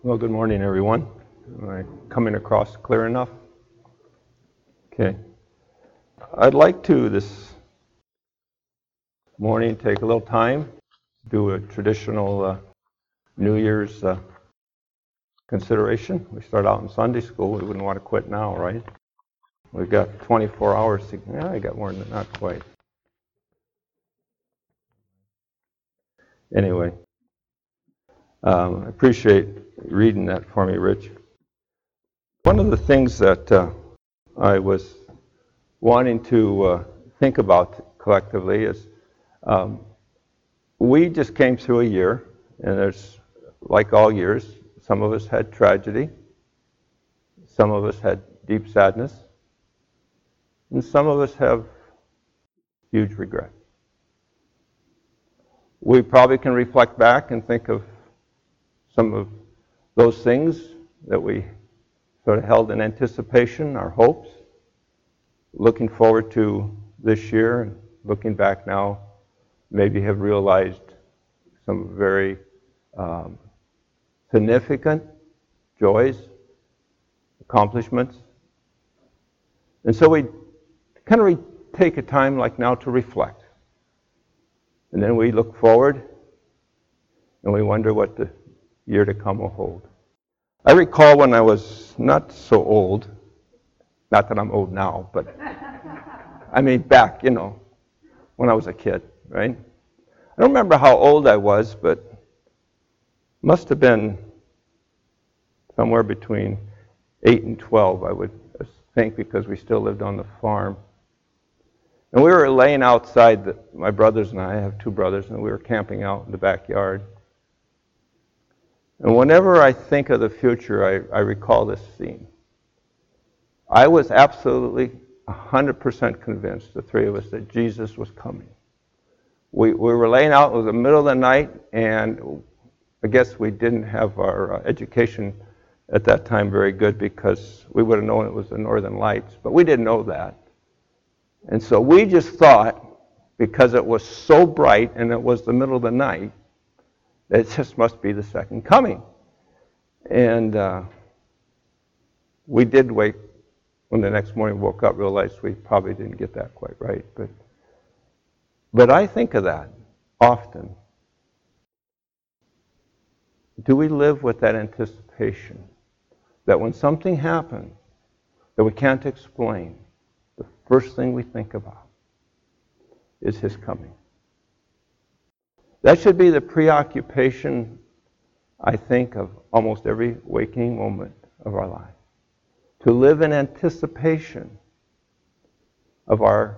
Well, good morning, everyone. Am I coming across clear enough? Okay. I'd like to this morning take a little time, do a traditional New Year's consideration. We start out in Sunday school. We wouldn't want to quit now, right? We've got 24 hours. I got more than that, not quite. Anyway, I appreciate reading that for me, Rich. One of the things that I was wanting to think about collectively is we just came through a year, and there's, like all years, some of us had tragedy, some of us had deep sadness, and some of us have huge regret. We probably can reflect back and think of some of those things that we sort of held in anticipation, our hopes, looking forward to this year, and looking back now, maybe have realized some very significant joys, accomplishments. And so we kind of take a time like now to reflect. And then we look forward and we wonder what the year to come will hold. I recall when I was not so old, not that I'm old now, but I mean back, when I was a kid, right? I don't remember how old I was, but must have been somewhere between 8 and 12, I would think, because we still lived on the farm. And we were laying outside, my brothers and I have two brothers, and we were camping out in the backyard. And whenever I think of the future, I recall this scene. I was absolutely 100% convinced, the three of us, that Jesus was coming. We were laying out, it was the middle of the night, and I guess we didn't have our education at that time very good, because we would have known it was the Northern Lights, but we didn't know that. And so we just thought, because it was so bright and it was the middle of the night, that it just must be the second coming. And we did wake, when the next morning woke up, realized we probably didn't get that quite right. But I think of that often. Do we live with that anticipation that when something happens that we can't explain, the first thing we think about is His coming? That should be the preoccupation, I think, of almost every waking moment of our life. To live in anticipation of our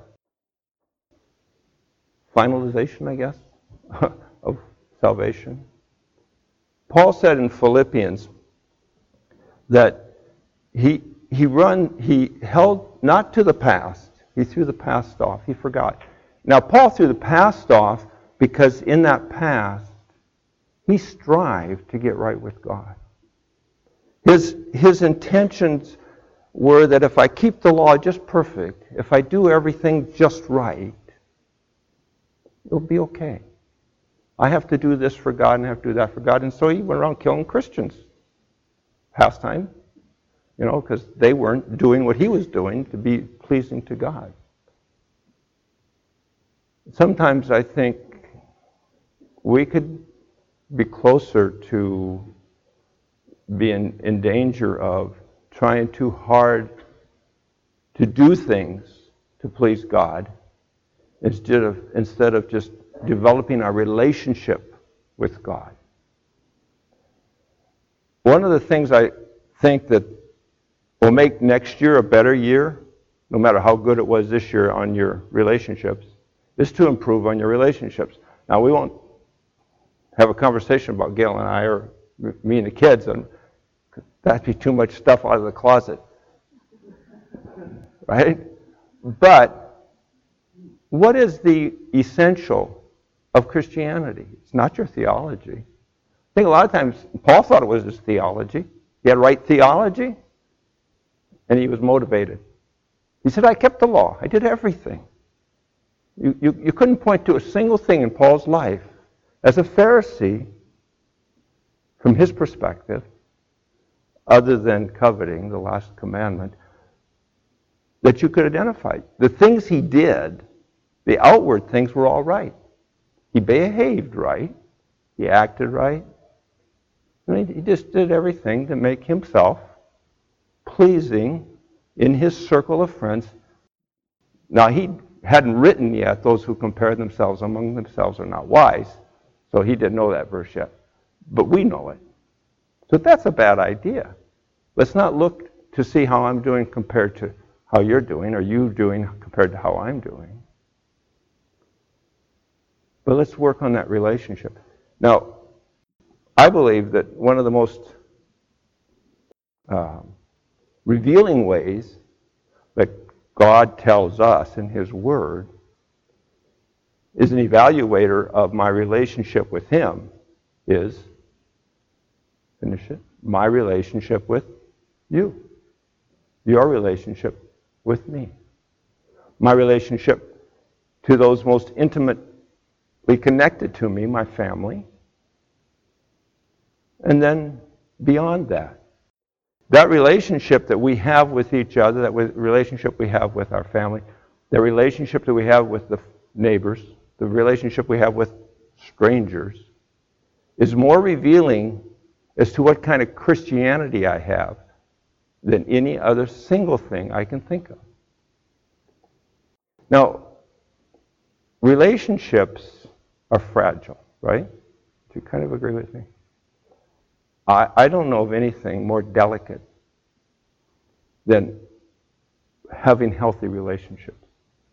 finalization, I guess, of salvation. Paul said in Philippians that he held not to the past. He threw the past off. He forgot. Now, Paul threw the past off because in that past, he strived to get right with God. His intentions were that if I keep the law just perfect, if I do everything just right, it'll be okay. I have to do this for God and I have to do that for God. And so he went around killing Christians. Pastime, because they weren't doing what he was doing to be pleasing to God. Sometimes I think we could be closer to being in danger of trying too hard to do things to please God instead of just developing our relationship with God. One of the things I think that will make next year a better year, no matter how good it was this year on your relationships, is to improve on your relationships. Now, we won't have a conversation about Gail and I, or me and the kids, and that'd be too much stuff out of the closet. Right? But what is the essential of Christianity? It's not your theology. I think a lot of times Paul thought it was his theology. He had right theology, and he was motivated. He said, I kept the law. I did everything. You couldn't point to a single thing in Paul's life as a Pharisee, from his perspective, other than coveting, the last commandment, that you could identify. The things he did, the outward things were all right. He behaved right. He acted right. And he just did everything to make himself pleasing in his circle of friends. Now, he hadn't written yet, those who compare themselves among themselves are not wise. So he didn't know that verse yet. But we know it. So that's a bad idea. Let's not look to see how I'm doing compared to how you're doing, or you doing compared to how I'm doing. But let's work on that relationship. Now, I believe that one of the most revealing ways that God tells us in His Word is an evaluator of my relationship with Him is, finish it, my relationship with you. Your relationship with me. My relationship to those most intimately connected to me, my family. And then beyond that. That relationship that we have with each other, that relationship we have with our family, the relationship that we have with the neighbors, the relationship we have with strangers, is more revealing as to what kind of Christianity I have than any other single thing I can think of. Now, relationships are fragile, right? Do you kind of agree with me? I don't know of anything more delicate than having healthy relationships.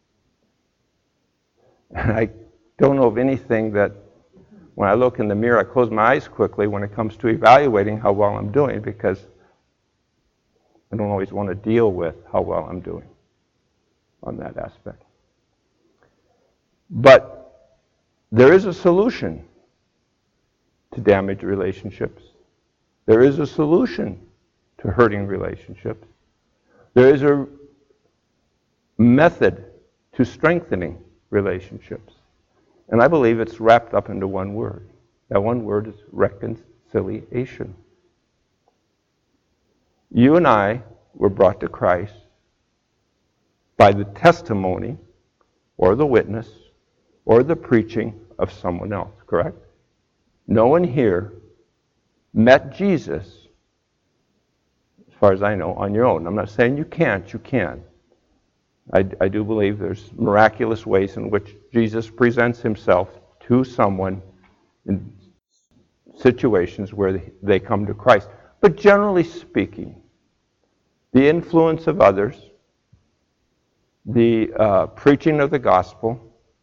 And I don't know of anything that, when I look in the mirror, I close my eyes quickly when it comes to evaluating how well I'm doing, because I don't always want to deal with how well I'm doing on that aspect. But there is a solution to damaged relationships. There is a solution to hurting relationships. There is a method to strengthening relationships. And I believe it's wrapped up into one word. That one word is reconciliation. You and I were brought to Christ by the testimony or the witness or the preaching of someone else, correct? No one here met Jesus, as far as I know, on your own. I'm not saying you can't, you can. I do believe there's miraculous ways in which Jesus presents himself to someone in situations where they come to Christ. But generally speaking, the influence of others, the preaching of the gospel,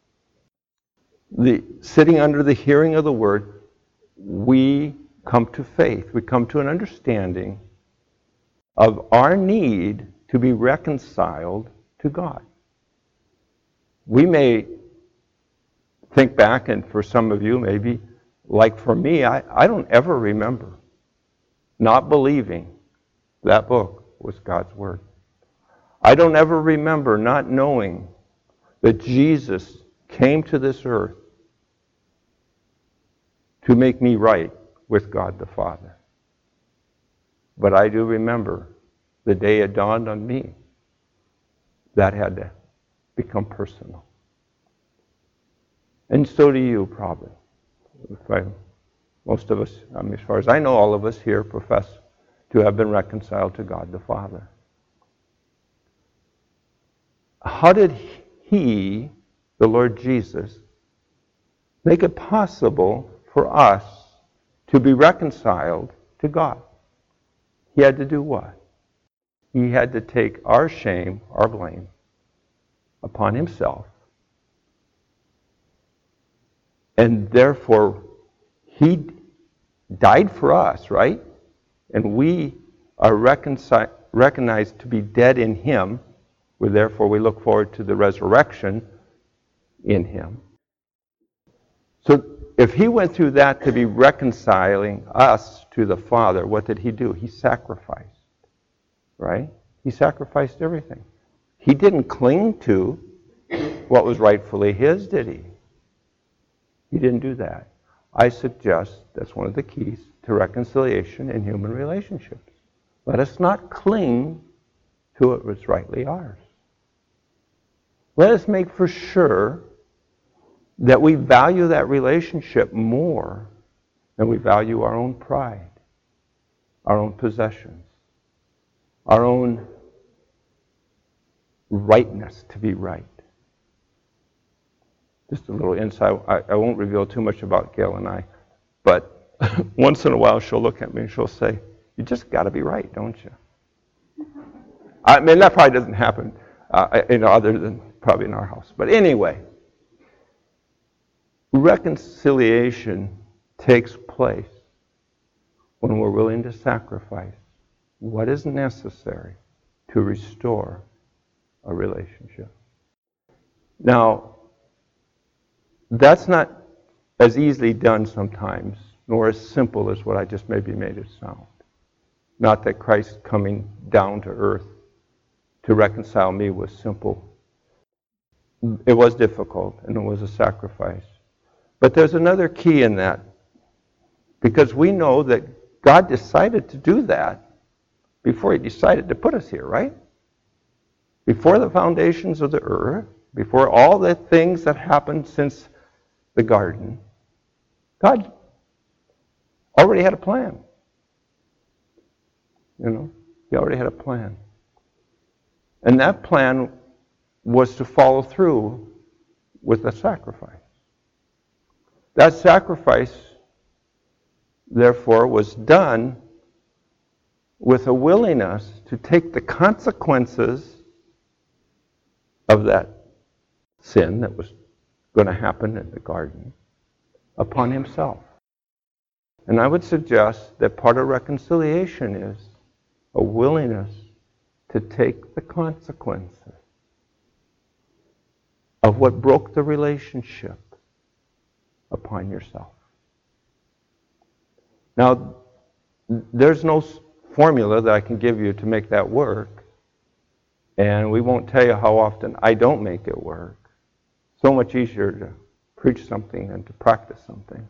the sitting under the hearing of the word, we come to faith. We come to an understanding of our need to be reconciled to God. We may think back, and for some of you maybe, like for me, I don't ever remember not believing that book was God's Word. I don't ever remember not knowing that Jesus came to this earth to make me right with God the Father. But I do remember the day it dawned on me that had to become personal. And so do you, probably. Most of us, as far as I know, all of us here profess to have been reconciled to God the Father. How did He, the Lord Jesus, make it possible for us to be reconciled to God? He had to do what? He had to take our shame, our blame, upon Himself. And therefore, He died for us, right? And we are recognized to be dead in Him. Therefore, we look forward to the resurrection in Him. So if He went through that to be reconciling us to the Father, what did He do? He sacrificed, right? He sacrificed everything. He didn't cling to what was rightfully His, did He? He didn't do that. I suggest that's one of the keys to reconciliation in human relationships. Let us not cling to what was rightly ours. Let us make for sure that we value that relationship more than we value our own pride, our own possessions, our own rightness to be right. Just a little insight. I won't reveal too much about Gail and I, but once in a while she'll look at me and she'll say, "You just got to be right, don't you?" I mean, that probably doesn't happen, other than probably in our house. But anyway, reconciliation takes place when we're willing to sacrifice what is necessary to restore a relationship. Now, that's not as easily done sometimes, nor as simple as what I just maybe made it sound. Not that Christ coming down to earth to reconcile me was simple. It was difficult, and it was a sacrifice. But there's another key in that, because we know that God decided to do that before He decided to put us here, right? Before the foundations of the earth, before all the things that happened since the garden, God already had a plan. He already had a plan. And that plan was to follow through with a sacrifice. That sacrifice, therefore, was done with a willingness to take the consequences of that sin that was going to happen in the garden upon Himself. And I would suggest that part of reconciliation is a willingness to take the consequences of what broke the relationship upon yourself. Now, there's no formula that I can give you to make that work, and we won't tell you how often I don't make it work. So much easier to preach something than to practice something.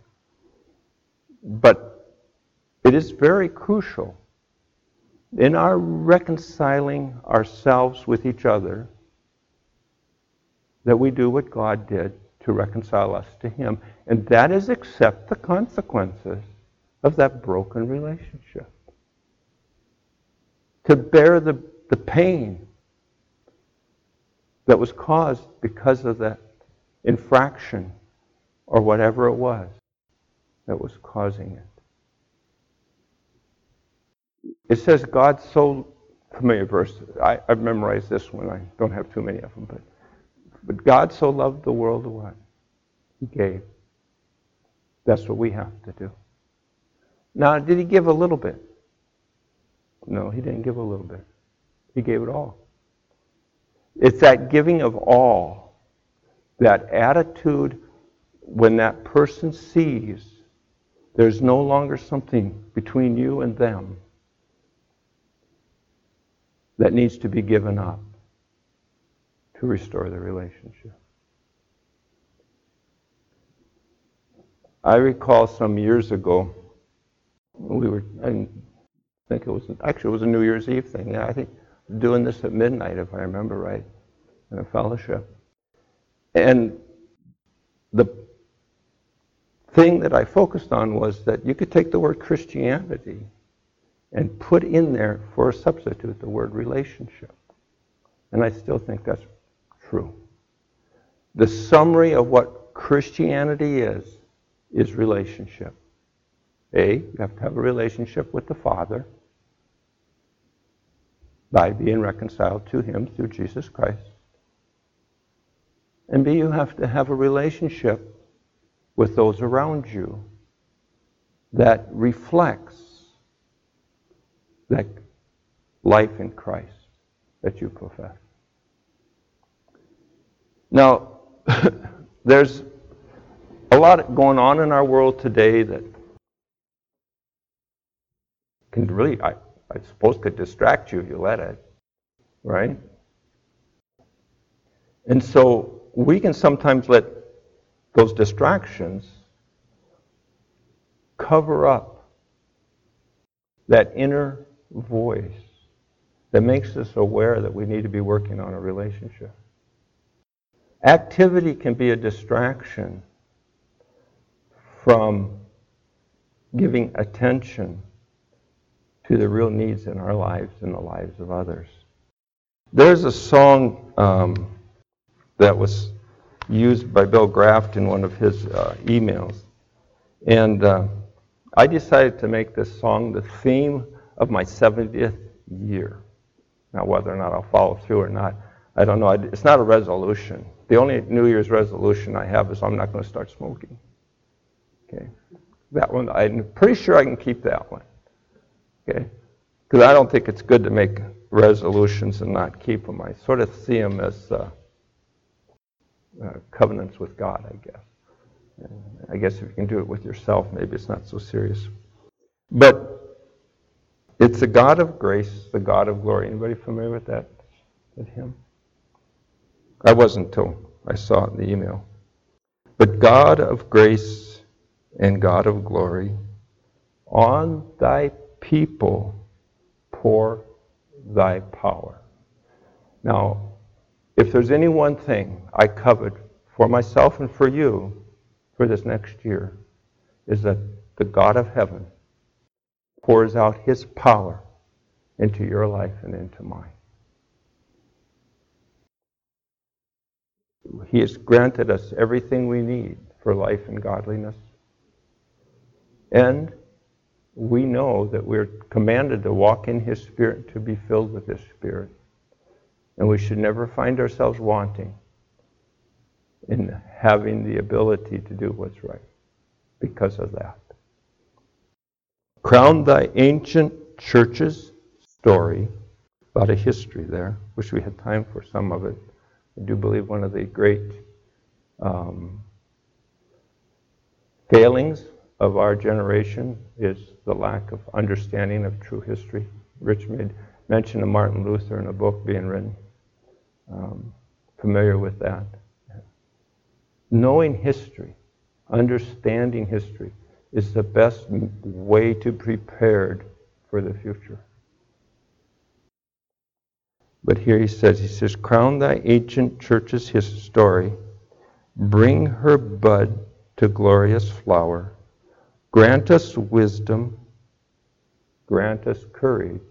But it is very crucial in our reconciling ourselves with each other that we do what God did to reconcile us to Him. And that is accept the consequences of that broken relationship. To bear the pain that was caused because of that infraction or whatever it was that was causing it. It says God so, familiar verse, I've memorized this one, I don't have too many of them, but God so loved the world what? He gave. That's what we have to do. Now, did He give a little bit? No, He didn't give a little bit. He gave it all. It's that giving of all, that attitude when that person sees there's no longer something between you and them that needs to be given up to restore the relationship. I recall some years ago, I think it was a New Year's Eve thing. I think doing this at midnight, if I remember right, in a fellowship. And the thing that I focused on was that you could take the word Christianity and put in there for a substitute the word relationship. And I still think that's true. The summary of what Christianity is relationship. You have to have a relationship with the Father by being reconciled to Him through Jesus Christ. And B, you have to have a relationship with those around you that reflects that life in Christ that you profess. Now, there's a lot going on in our world today that can really, I suppose, could distract you if you let it, right? And so we can sometimes let those distractions cover up that inner voice that makes us aware that we need to be working on a relationship. Activity can be a distraction from giving attention to the real needs in our lives and the lives of others. There's a song that was used by Bill Graft in one of his emails. And I decided to make this song the theme of my 70th year. Now, whether or not I'll follow through or not, I don't know. It's not a resolution. The only New Year's resolution I have is I'm not going to start smoking. Okay? That one, I'm pretty sure I can keep that one. Okay? Because I don't think it's good to make resolutions and not keep them. I sort of see them as covenants with God, I guess. And I guess if you can do it with yourself, maybe it's not so serious. But it's the God of grace, the God of glory. Anybody familiar with that? With him? I wasn't until I saw it in the email. But God of grace and God of glory, on thy people pour thy power. Now, if there's any one thing I covet for myself and for you for this next year, is that the God of heaven pours out his power into your life and into mine. He has granted us everything we need for life and godliness. And we know that we're commanded to walk in his Spirit, to be filled with his Spirit. And we should never find ourselves wanting in having the ability to do what's right because of that. Crown thy ancient church's story, about a history there. Wish we had time for some of it. I do believe one of the great failings of our generation is the lack of understanding of true history. Rich made mention of Martin Luther in a book being written. Familiar with that. Knowing history, understanding history, is the best way to be prepared for the future. But here he says, crown thy ancient church's story, bring her bud to glorious flower, grant us wisdom, grant us courage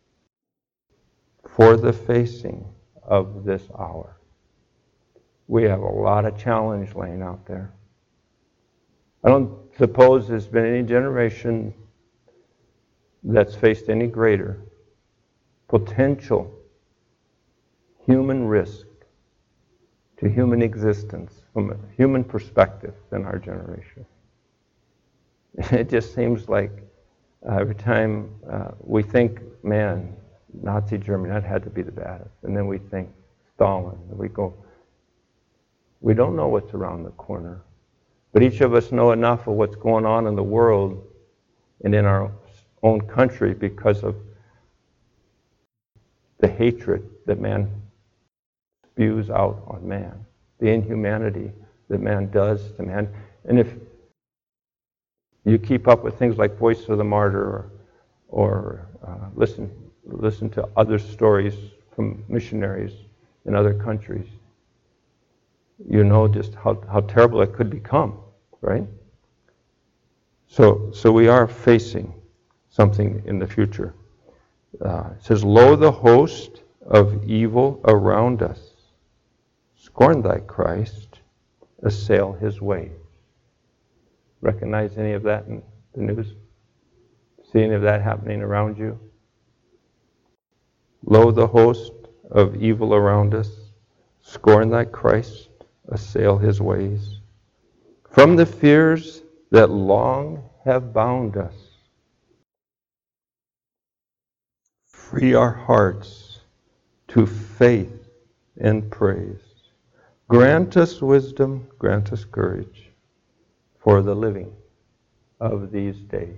for the facing of this hour. We have a lot of challenge laying out there. I don't suppose there's been any generation that's faced any greater potential human risk to human existence from a human perspective than our generation. It just seems like every time we think, man, Nazi Germany, that had to be the baddest. And then we think Stalin, and we go, we don't know what's around the corner. But each of us know enough of what's going on in the world and in our own country because of the hatred that man spews out on man, the inhumanity that man does to man. And if you keep up with things like Voice of the Martyr or listen to other stories from missionaries in other countries, you know just how terrible it could become, right? So we are facing something in the future. It says, lo, the host of evil around us, scorn thy Christ, assail his way. Recognize any of that in the news? See any of that happening around you? Lo, the host of evil around us, scorn thy Christ, assail his ways. From the fears that long have bound us, free our hearts to faith and praise. Grant us wisdom, grant us courage for the living of these days.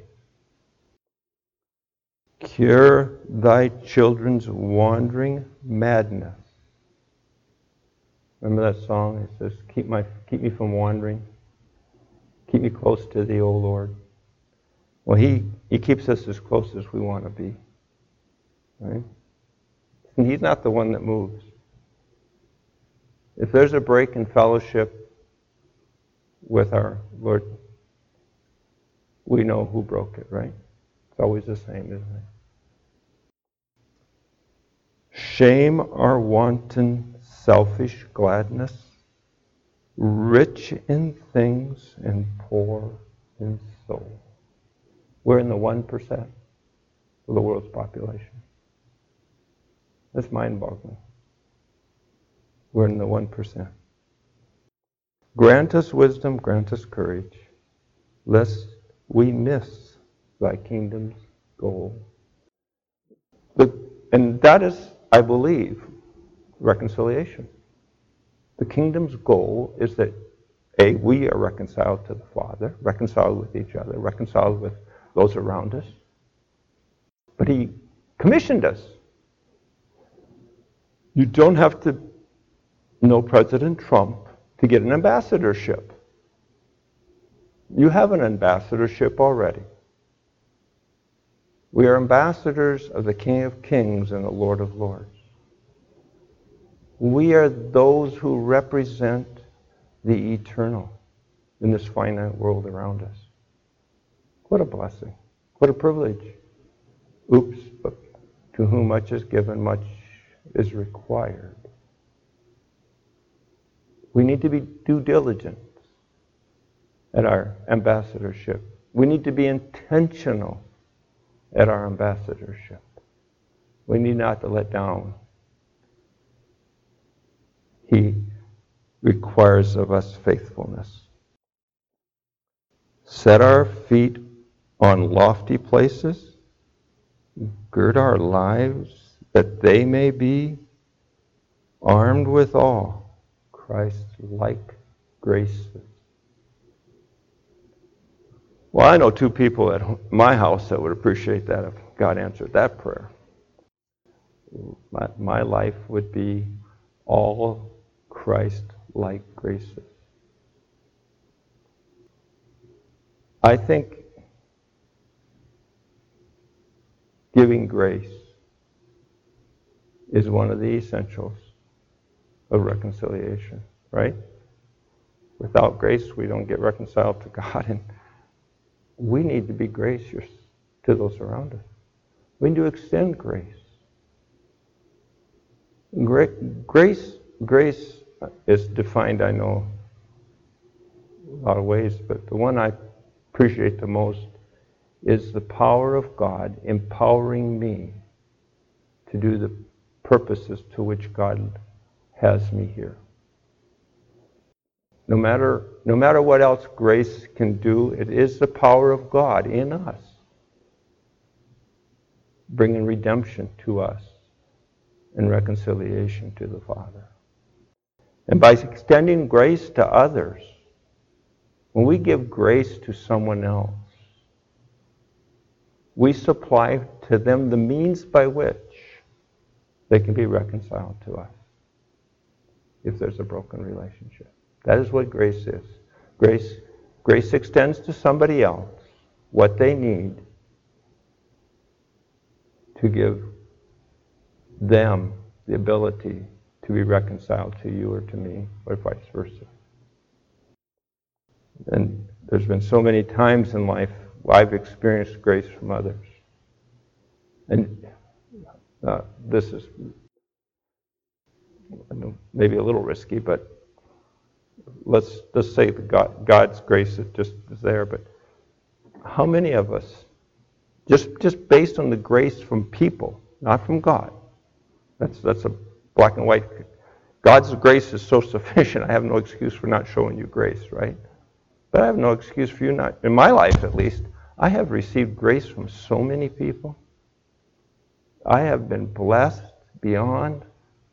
Cure thy children's wandering madness. Remember that song? It says, keep me from wandering. Keep me close to thee, O Lord. Well, he keeps us as close as we want to be. right? And he's not the one that moves. If there's a break in fellowship with our Lord, we know who broke it, right? It's always the same, isn't it? Shame our wanton, selfish gladness, rich in things and poor in soul. We're in the 1% of the world's population. That's mind-boggling. We're in the 1%. Grant us wisdom, grant us courage, lest we miss thy kingdom's goal. And that is, I believe, reconciliation. The kingdom's goal is that, A, we are reconciled to the Father, reconciled with each other, reconciled with those around us. But he commissioned us. You don't have to know President Trump to get an ambassadorship. You have an ambassadorship already. We are ambassadors of the King of Kings and the Lord of Lords. We are those who represent the eternal in this finite world around us. What a blessing. What a privilege. Oops, but to whom much is given, much is required. We need to be due diligent at our ambassadorship. We need to be intentional at our ambassadorship. We need not to let down. He requires of us faithfulness. Set our feet on lofty places, gird our lives that they may be armed with all Christ-like graces. Well, I know two people at my house that would appreciate that if God answered that prayer. My life would be all Christ-like graces. I think giving grace is one of the essentials of reconciliation, right? Without grace, we don't get reconciled to God, and we need to be gracious to those around us. We need to extend grace. Grace is defined, I know, a lot of ways, but the one I appreciate the most is the power of God empowering me to do the purposes to which God has me here. No matter what else grace can do, it is the power of God in us, bringing redemption to us and reconciliation to the Father. And by extending grace to others, when we give grace to someone else, we supply to them the means by which they can be reconciled to us if there's a broken relationship. That is what grace is. Grace extends to somebody else what they need to give them the ability to be reconciled to you or to me, or vice versa. And there's been so many times in life I've experienced grace from others. And this is maybe a little risky, but let's say that God's grace is just there. But how many of us, just based on the grace from people, not from God, that's a black and white. God's grace is so sufficient. I have no excuse for not showing you grace, right? But I have no excuse for you not, in my life at least. I have received grace from so many people. I have been blessed beyond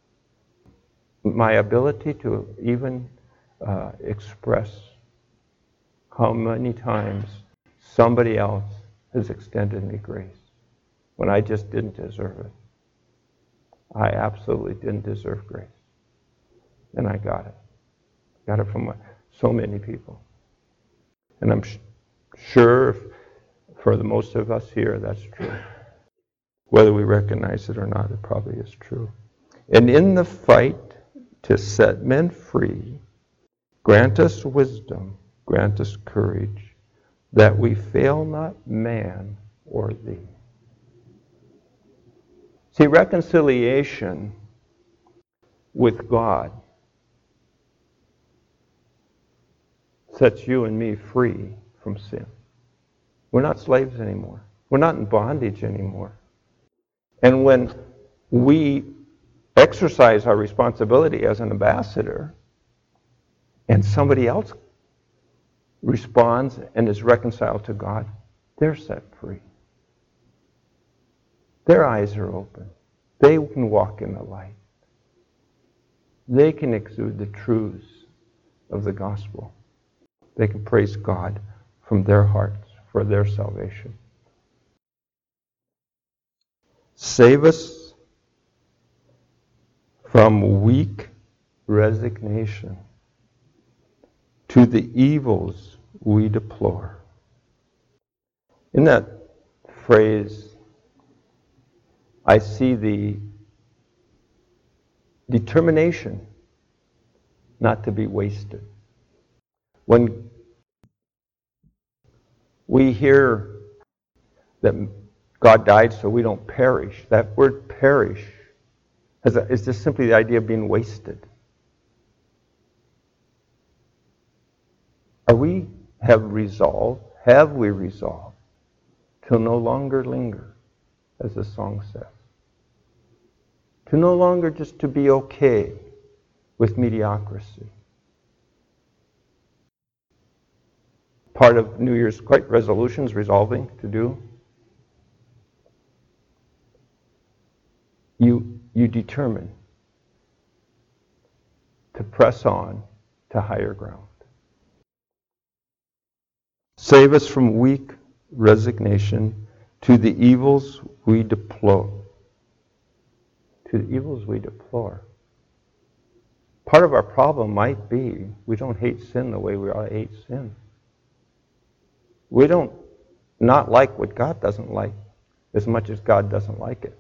my ability to even express how many times somebody else has extended me grace when I just didn't deserve it. I absolutely didn't deserve grace. And I got it. Got it from so many people. And I'm sure for the most of us here, that's true. Whether we recognize it or not, it probably is true. And in the fight to set men free, grant us wisdom, grant us courage, that we fail not man or thee. See, reconciliation with God sets you and me free from sin. We're not slaves anymore. We're not in bondage anymore. And when we exercise our responsibility as an ambassador, and somebody else responds and is reconciled to God, they're set free. Their eyes are open. They can walk in the light. They can exude the truths of the gospel. They can praise God from their hearts for their salvation. Save us from weak resignation to the evils we deplore. In that phrase, I see the determination not to be wasted. When we hear that God died so we don't perish, that word perish is just simply the idea of being wasted. Have we resolved to no longer linger, as the song says? To no longer just to be okay with mediocrity. Part of New Year's resolutions, resolving to do. You determine to press on to higher ground. Save us from weak resignation to the evils we deplore. To the evils we deplore. Part of our problem might be we don't hate sin the way we ought to hate sin. We don't not like what God doesn't like as much as God doesn't like it.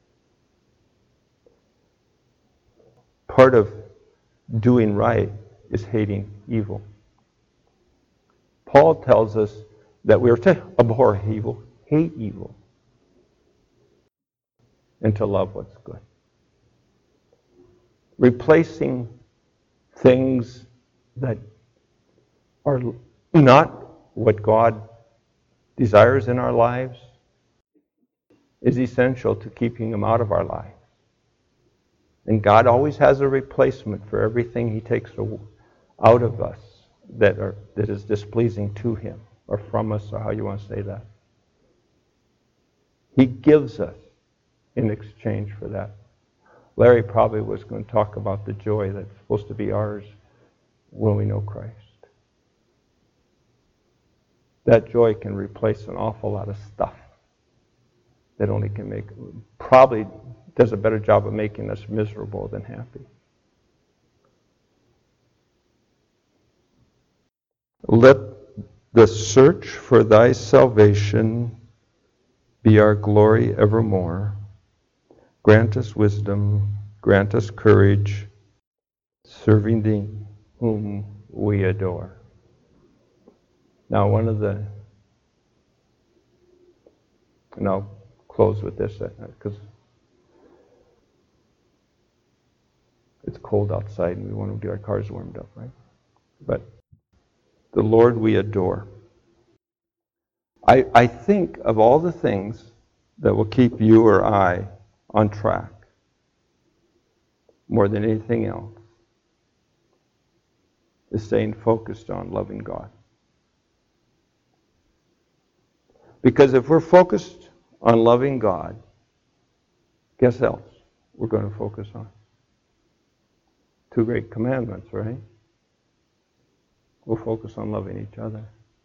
Part of doing right is hating evil. Paul tells us that we are to abhor evil, hate evil, and to love what's good. Replacing things that are not what God desires in our lives is essential to keeping them out of our lives. And God always has a replacement for everything He takes out of us that is displeasing to Him, or from us, or how you want to say that. He gives us in exchange for that. Larry probably was going to talk about the joy that's supposed to be ours when we know Christ. That joy can replace an awful lot of stuff that only can probably does a better job of making us miserable than happy. Let the search for thy salvation be our glory evermore. Grant us wisdom, grant us courage, serving thee whom we adore. Now and I'll close with this because it's cold outside and we want to get our cars warmed up, right? But the Lord we adore. I think of all the things that will keep you or I on track more than anything else is staying focused on loving God. Because if we're focused on loving God, guess else we're going to focus on? Two great commandments, right? We'll focus on loving each other.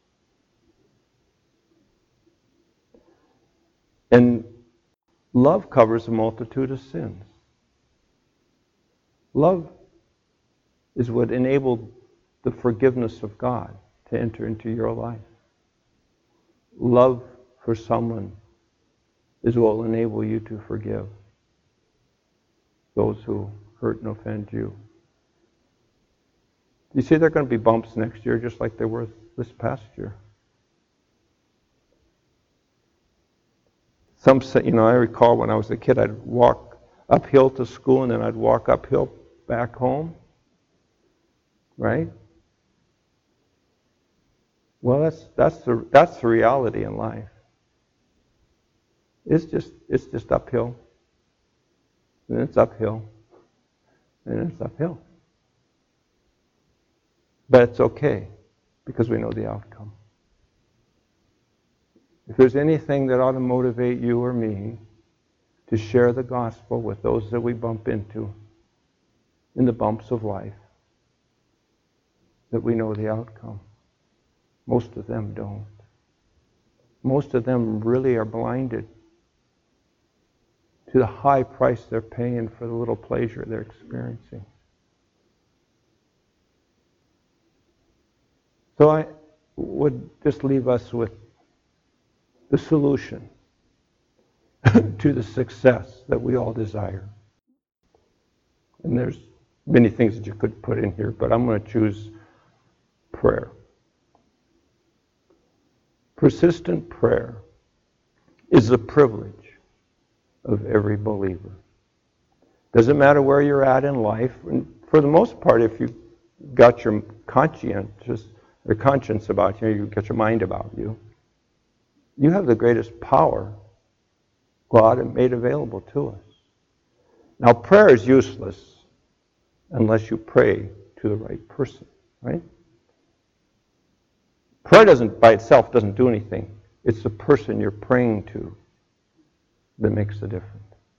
And love covers a multitude of sins. Love is what enabled the forgiveness of God to enter into your life. Love for someone is what will enable you to forgive those who hurt and offend you. You see, there are going to be bumps next year just like there were this past year. Some say, I recall when I was a kid, I'd walk uphill to school and then I'd walk uphill back home. Right? Well, that's the reality in life. It's just uphill. And it's uphill. And it's uphill. But it's okay, because we know the outcome. If there's anything that ought to motivate you or me to share the gospel with those that we bump into in the bumps of life, that we know the outcome. Most of them don't. Most of them really are blinded to the high price they're paying for the little pleasure they're experiencing. So I would just leave us with the solution to the success that we all desire. And there's many things that you could put in here, but I'm going to choose prayer. Persistent prayer is a privilege of every believer. Doesn't matter where you're at in life, and for the most part, if you've got your conscience about you, you've got your mind about you, you have the greatest power God made available to us. Now, prayer is useless unless you pray to the right person, right? Prayer by itself doesn't do anything. It's the person you're praying to that makes the difference.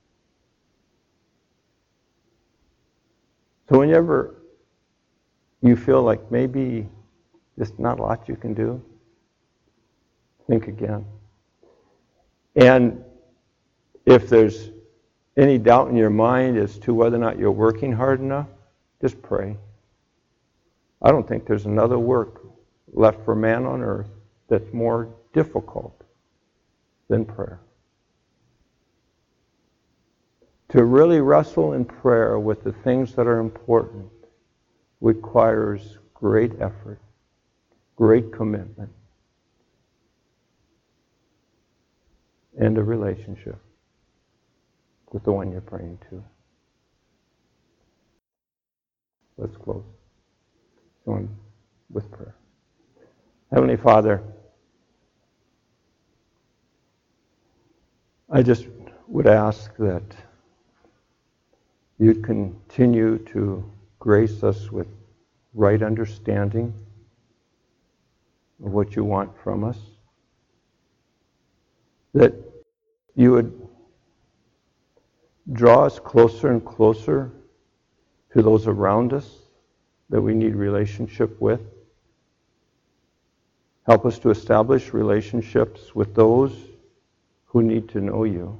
So whenever you feel like maybe there's not a lot you can do, think again. And if there's any doubt in your mind as to whether or not you're working hard enough, just pray. I don't think there's another work left for man on earth that's more difficult than prayer. To really wrestle in prayer with the things that are important requires great effort, great commitment, and a relationship with the one you're praying to. Let's close with prayer. Heavenly Father, I just would ask that you'd continue to grace us with right understanding of what you want from us, that you would draw us closer and closer to those around us that we need relationship with. Help us to establish relationships with those who need to know you.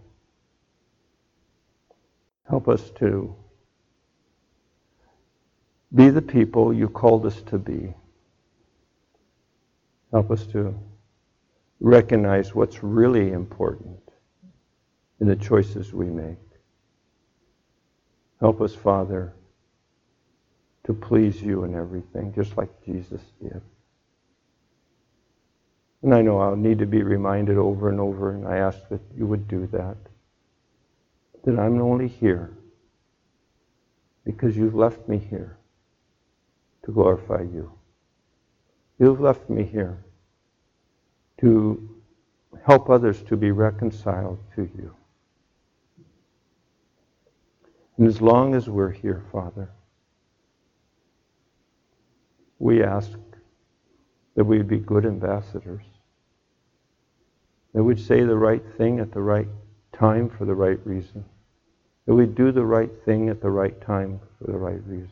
Help us to be the people you called us to be. Help us to recognize what's really important in the choices we make. Help us, Father, to please you in everything, just like Jesus did. And I know I'll need to be reminded over and over, and I ask that you would do that. That I'm only here because you've left me here to glorify you. You've left me here to help others to be reconciled to you. And as long as we're here, Father, we ask that we'd be good ambassadors, that we'd say the right thing at the right time for the right reason, that we'd do the right thing at the right time for the right reason,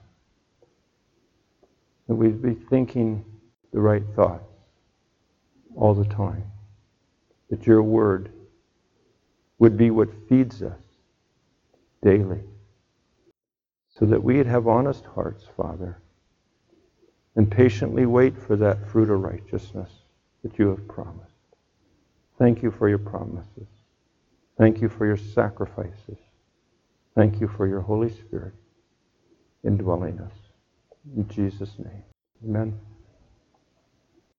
that we'd be thinking the right thoughts all the time, that your word would be what feeds us daily, so that we'd have honest hearts, Father, and patiently wait for that fruit of righteousness that you have promised. Thank you for your promises. Thank you for your sacrifices. Thank you for your Holy Spirit indwelling us. In Jesus' name, amen.